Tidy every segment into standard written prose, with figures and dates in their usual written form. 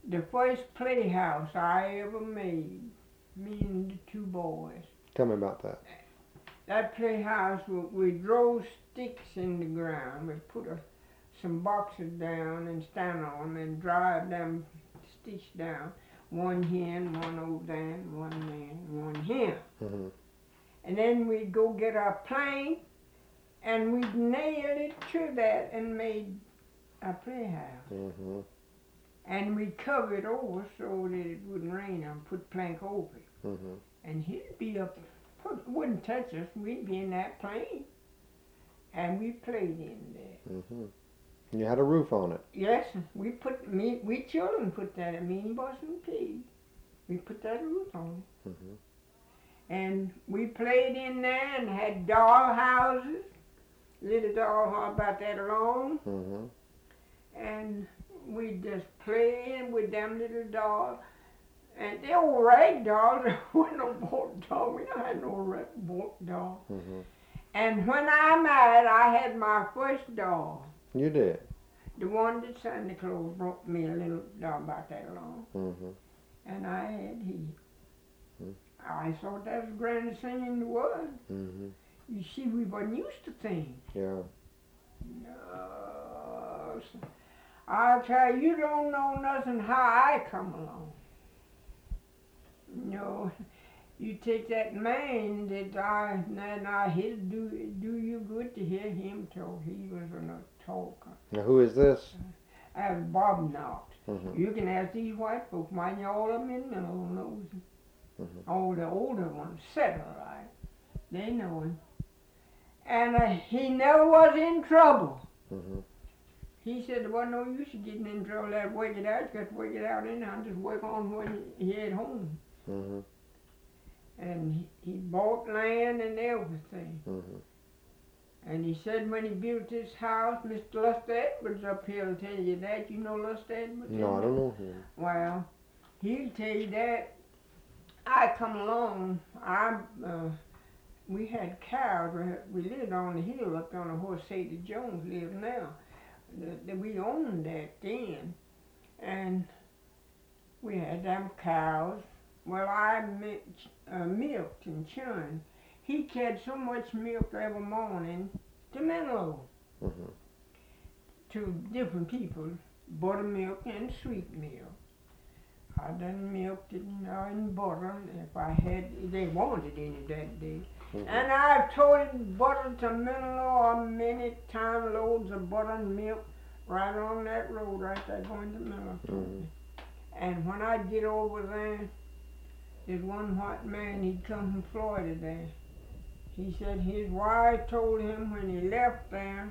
The first playhouse I ever made, me and the two boys. Tell me about that. That playhouse, we drove sticks in the ground. We put some boxes down and stand on them and drive them sticks down. One here and one over there, and one there and one here. Mm-hmm. And then we'd go get our plank and we'd nail it to that and made a playhouse. Mm-hmm. And we'd cover it over so that it wouldn't rain and put plank over it. Mm-hmm. And he'd be up, wouldn't touch us, we'd be in that plane. And we played in there. Mm-hmm. You had a roof on it. Yes, we children put that, me and Bus and Pete, we put that roof on it. Mm-hmm. And we played in there and had doll houses, little doll house about that long. Mm-hmm. And we just played with them little dolls. And they old rag dolls, there wasn't no bolt doll. We don't have no bolt doll. Mm-hmm. And when I married, I had my first doll. You did? The one that Santa Claus brought me, a little doll about that long. Mm-hmm. And I had he. Mm-hmm. I thought that was the grandest thing in the world. Mm-hmm. You see, we wasn't used to things. Yeah. No. I'll tell you, you don't know nothing how I come along. No, you take that man that I he'll do you good to hear him talk. He was a talker. Now who is this? That was Bob Knox. Mm-hmm. You can ask these white folks, mind you, all of them in Middle knows him. Mm-hmm. All the older ones, satellite, they know him. And he never was in trouble. Mm-hmm. He said there wasn't no use of getting in trouble. That work it out, you got to work it out anyhow. Just work on when he had home. Mm-hmm. And he bought land and everything. Mm-hmm. And he said when he built his house, Mr. Luster Edwards up here will tell you that. You know Luster Edwards? No, I don't know him. Well, he'll tell you that. I come along, we had cows. We lived on the hill up on the horse Sadie Jones lives now. We owned that then. And we had them cows. Well, I milked and churned. He carried so much milk every morning to Menlo, Mm-hmm. to different people, buttermilk and sweet milk. I done milked it in butter if I had, they wanted any that day. Mm-hmm. And I've toted butter to Menlo many times, loads of butter and milk right on that road right there going to Menlo. Mm-hmm. And when I get over there, there's one white man, he'd come from Florida there. He said his wife told him when he left there,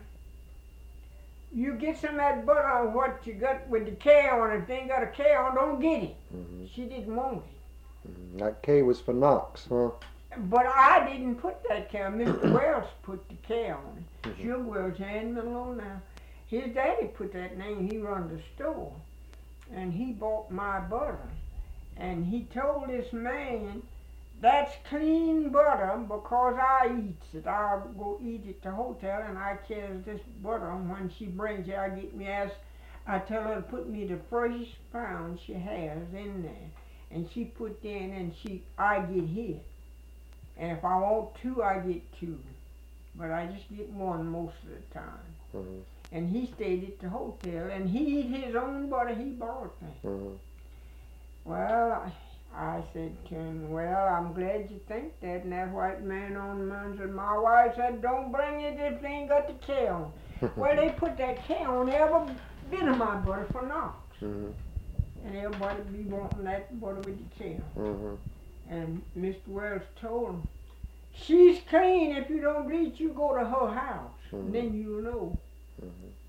you get some of that butter on what you got with the K on it. If they ain't got a K on, don't get it. Mm-hmm. She didn't want it. Mm-hmm. That K was for Knox, huh? But I didn't put that K on. Mr. Wells put the K on it. Mm-hmm. Sugar Wells had alone now. His daddy put that name. He run the store. And he bought my butter. And he told this man, that's clean butter because I eats it. I'll go eat it at the hotel and I carry this butter. And when she brings it, I get me ass. I tell her to put me the first pound she has in there. And she put in and I get his. And if I want two, I get two. But I just get one most of the time. Mm-hmm. And he stayed at the hotel and he eat his own butter he bought me. Mm-hmm. Well, I said to him, well, I'm glad you think that. And that white man on the mountain said, my wife said, don't bring it if they ain't got the K on. Well, they put that K on every bit of my butter for Knox. Mm-hmm. And everybody be wanting that butter with the K on. Mm-hmm. And Mr. Wells told him, she's clean. If you don't bleach, you go to her house. Mm-hmm. And then you'll know. Mm-hmm.